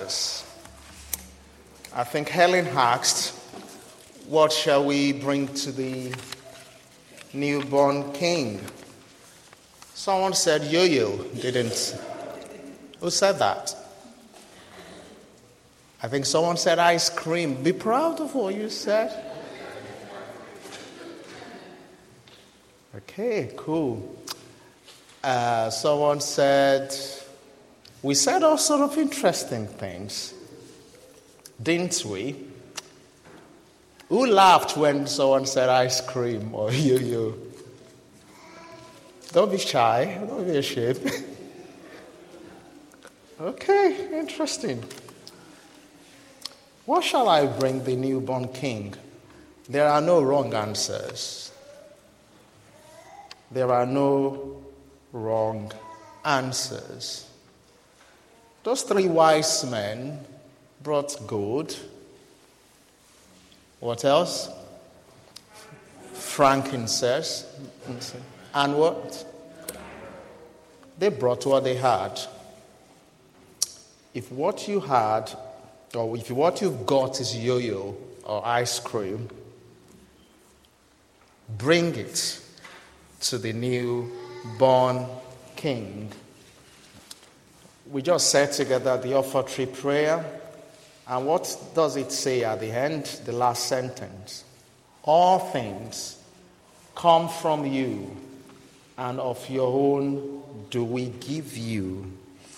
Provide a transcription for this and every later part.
service. I think Helen asked, what shall we bring to the newborn king? Someone said yo-yo, didn't? Who said that? I think someone said ice cream. Be proud of what you said. Okay, cool. Someone said, we said all sort of interesting things, didn't we? Who laughed when someone said ice cream or yo-yo? Don't be shy. Don't be ashamed. Okay, interesting. What shall I bring the newborn king? There are no wrong answers. There are no wrong answers. Those three wise men brought gold. What else? Frankincense. And what? They brought what they had. If what you had, or if what you've got is yo-yo or ice cream, bring it to the newborn king. We just said together the offertory prayer. And what does it say at the end, the last sentence? All things come from you, and of your own do we give you.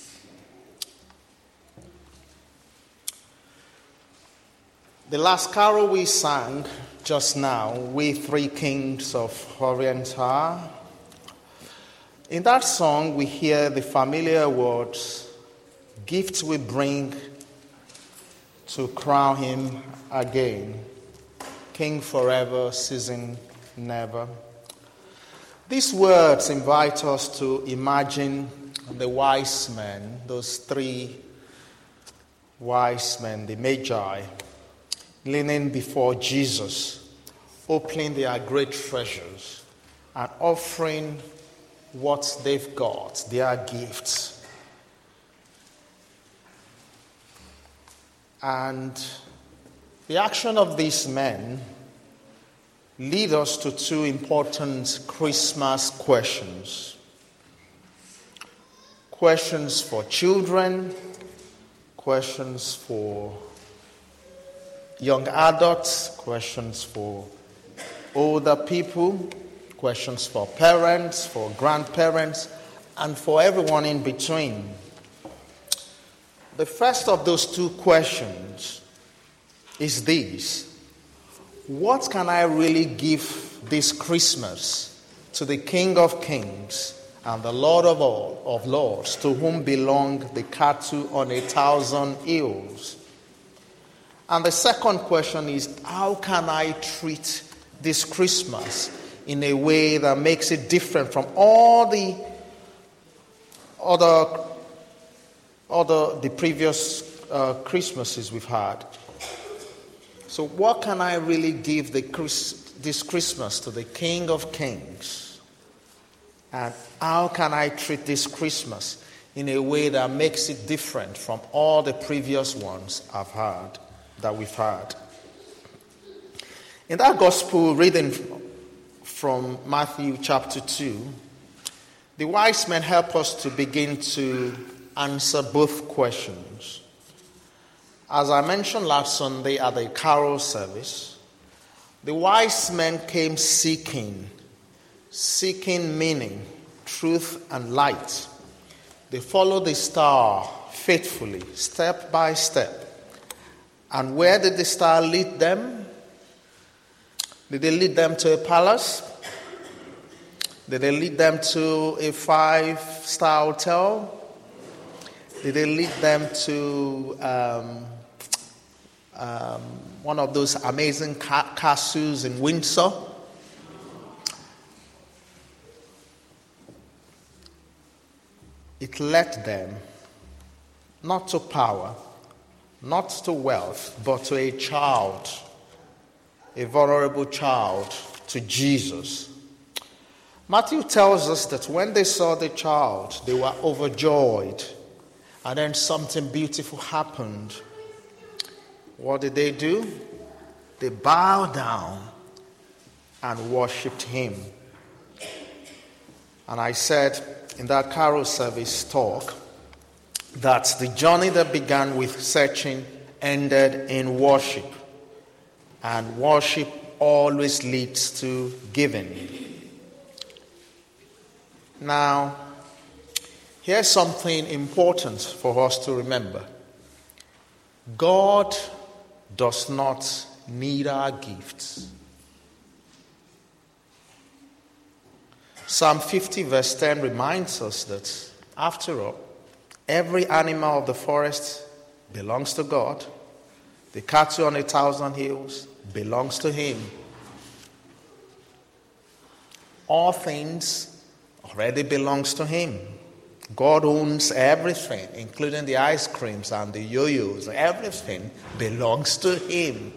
The last carol we sang just now, We Three Kings of Orient are. In that song, we hear the familiar words, gifts we bring to crown him again, King forever, season never. These words invite us to imagine the wise men, those three wise men, the Magi, leaning before Jesus, opening their great treasures and offering what they've got, their gifts. And the action of these men lead us to two important Christmas questions. Questions for children, questions for young adults, questions for older people, questions for parents, for grandparents, and for everyone in between. The first of those two questions is this: what can I really give this Christmas to the King of Kings and the Lord of all of lords, to whom belong the cattle on 1,000 hills? And the second question is, how can I treat this Christmas in a way that makes it different from all the previous Christmases we've had? So what can I really give this Christmas to the King of Kings? And how can I treat this Christmas in a way that makes it different from all the previous ones that we've had? In that gospel reading from Matthew chapter 2, the wise men help us to begin to answer both questions. As I mentioned last Sunday at the carol service, the wise men came seeking meaning, truth, and light. They followed the star faithfully, step by step. And where did the star lead them? Did they lead them to a palace? Did they lead them to a 5-star hotel? Did they lead them to one of those amazing castles in Windsor? It led them not to power, not to wealth, but to a child, a vulnerable child, to Jesus. Matthew tells us that when they saw the child, they were overjoyed. And then something beautiful happened. What did they do? They bowed down and worshipped him. And I said in that carol service talk that the journey that began with searching ended in worship. And worship always leads to giving. Now, here's something important for us to remember. God does not need our gifts. Psalm 50 verse 10 reminds us that, after all, every animal of the forest belongs to God. The cattle on 1,000 hills belongs to him. All things already belongs to him. God owns everything, including the ice creams and the yo-yos. Everything belongs to him.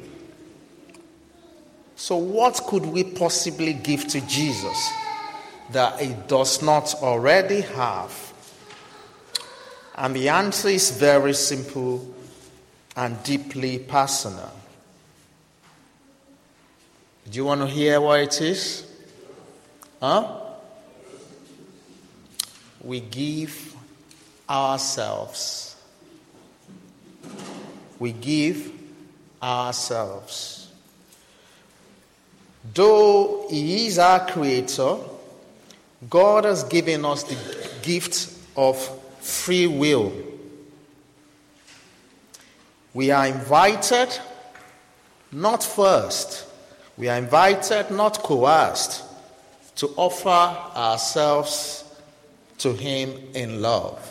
So what could we possibly give to Jesus that he does not already have? And the answer is very simple and deeply personal. Do you want to hear what it is? We give ourselves. We give ourselves. Though he is our creator, God has given us the gift of free will. We are invited, not forced. We are invited, not coerced, to offer ourselves to him in love.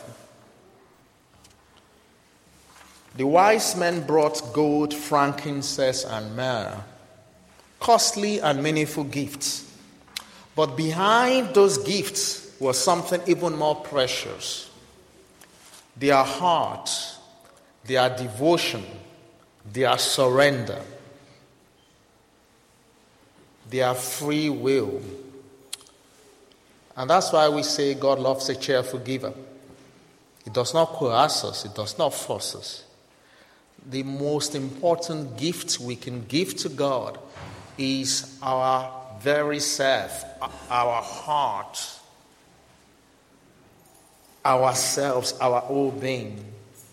The wise men brought gold, frankincense, and myrrh, costly and meaningful gifts. But behind those gifts was something even more precious. Their heart, their devotion, their surrender, their free will. And that's why we say God loves a cheerful giver. It does not coerce us. It does not force us. The most important gift we can give to God is our very self, our heart, ourselves, our whole being.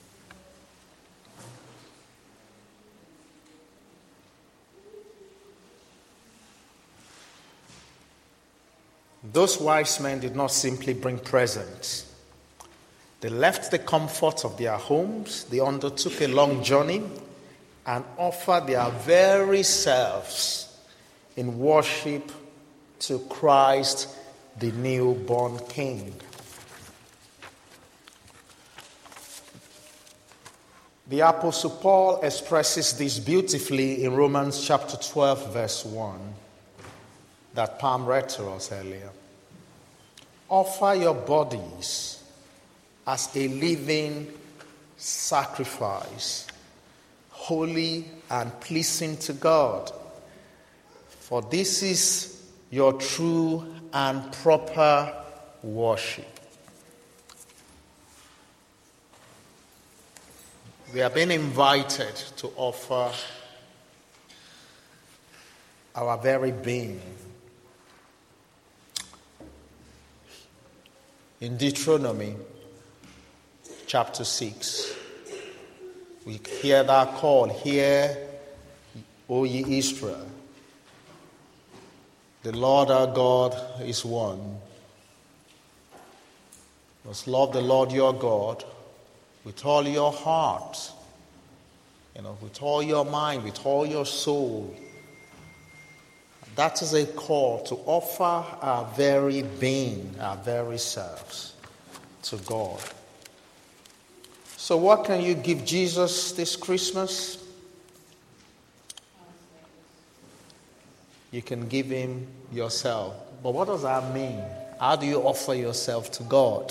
Those wise men did not simply bring presents. They left the comfort of their homes. They undertook a long journey and offered their very selves in worship to Christ, the newborn King. The Apostle Paul expresses this beautifully in Romans chapter 12, verse 1, that Pam read to us earlier. Offer your bodies as a living sacrifice, holy and pleasing to God, for this is your true and proper worship. We have been invited to offer our very being. In Deuteronomy chapter 6, we hear that call, "Hear, O ye Israel, the Lord our God is one. You must love the Lord your God with all your heart, with all your mind, with all your soul." That is a call to offer our very being, our very selves to God. So what can you give Jesus this Christmas? You can give him yourself. But what does that mean? How do you offer yourself to God?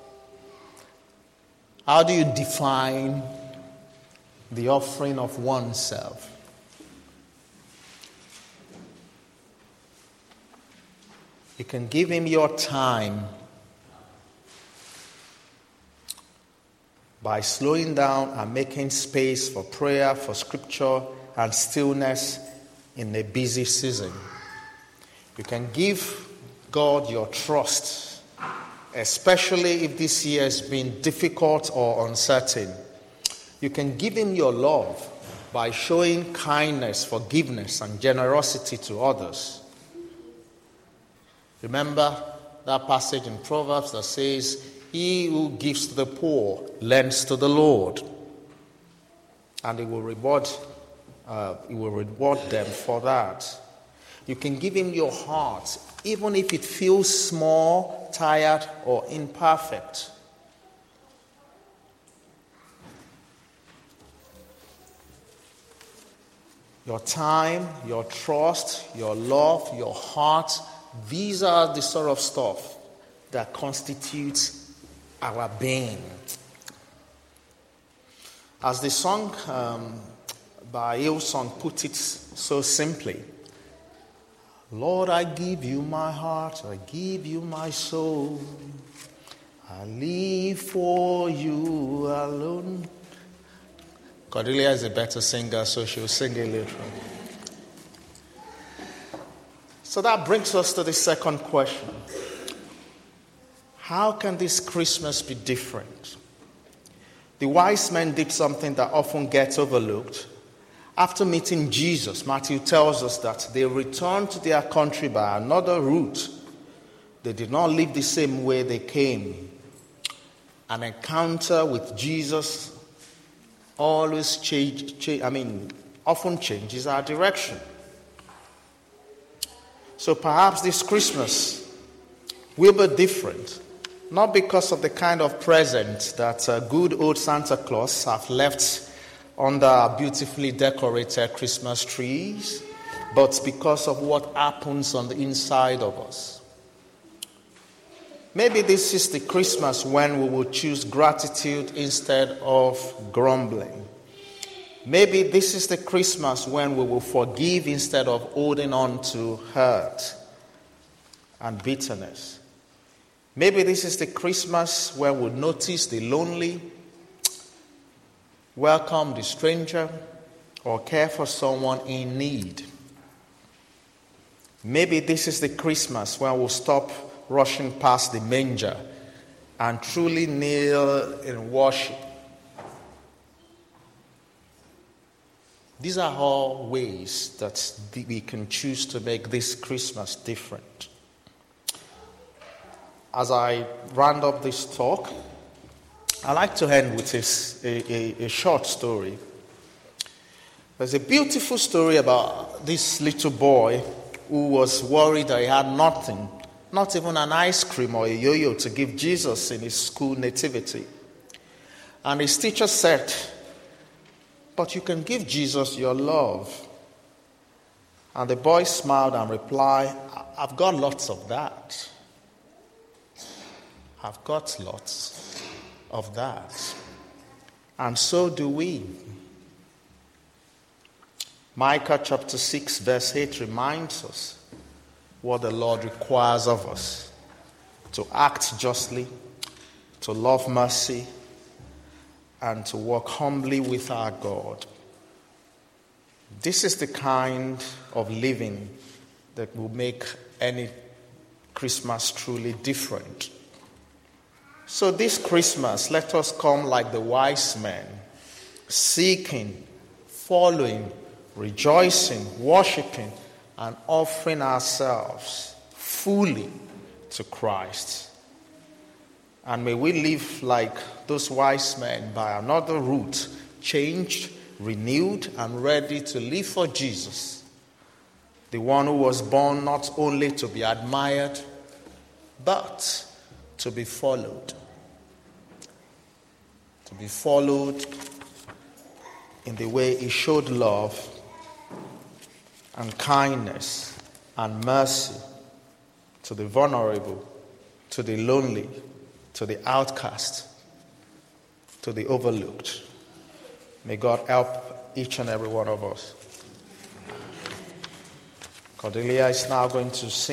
How do you define the offering of oneself? You can give him your time. by slowing down and making space for prayer, for scripture, and stillness in a busy season. You can give God your trust, especially if this year has been difficult or uncertain. You can give him your love by showing kindness, forgiveness, and generosity to others. Remember that passage in Proverbs that says, "He who gives to the poor lends to the Lord, and he will reward them for that." You can give him your heart, even if it feels small, tired, or imperfect. Your time, your trust, your love, your heart, these are the sort of stuff that constitutes our being. As the song by Hillsong put it so simply, "Lord, I give you my heart, I give you my soul. I live for you alone." Cordelia is a better singer, so she'll sing a little. So that brings us to the second question. How can this Christmas be different? The wise men did something that often gets overlooked. After meeting Jesus, Matthew tells us that they returned to their country by another route. They did not live the same way they came. An encounter with Jesus often changes our direction. So perhaps this Christmas will be different, not because of the kind of present that good old Santa Claus have left under our beautifully decorated Christmas trees, but because of what happens on the inside of us. Maybe this is the Christmas when we will choose gratitude instead of grumbling. Maybe this is the Christmas when we will forgive instead of holding on to hurt and bitterness. Maybe this is the Christmas where we'll notice the lonely, welcome the stranger, or care for someone in need. Maybe this is the Christmas when we'll stop rushing past the manger and truly kneel in worship. These are all ways that we can choose to make this Christmas different. As I round up this talk, I like to end with a short story. There's a beautiful story about this little boy who was worried that he had nothing, not even an ice cream or a yo-yo to give Jesus in his school nativity. And his teacher said, "But you can give Jesus your love." And the boy smiled and replied, "I've got lots of that. I've got lots of that." And so do we. Micah chapter 6 verse 8 reminds us what the Lord requires of us: to act justly, to love mercy, and to walk humbly with our God. This is the kind of living that will make any Christmas truly different. So this Christmas, let us come like the wise men, seeking, following, rejoicing, worshiping, and offering ourselves fully to Christ. And may we live like those wise men by another route, changed, renewed, and ready to live for Jesus, the one who was born not only to be admired, but to be followed. To be followed in the way he showed love and kindness and mercy to the vulnerable, to the lonely, to the outcast, to the overlooked. May God help each and every one of us. Cordelia is now going to sing.